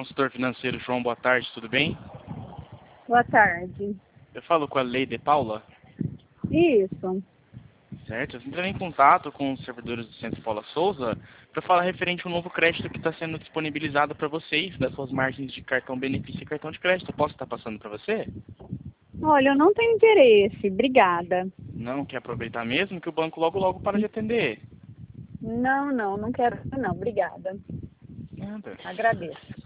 consultor financeiro João, boa tarde, tudo bem? Boa tarde. Eu falo com a Leide Paula, Isso. certo? Eu entrei em contato com os servidores do Centro Paula Souza para falar referente ao novo crédito que está sendo disponibilizado para vocês, das suas margens de cartão benefício e cartão de crédito. Eu posso estar passando para você? Olha, eu não tenho interesse. Obrigada. Não quer aproveitar mesmo que o banco logo para de atender? Não quero não. Obrigada. Nada. Agradeço.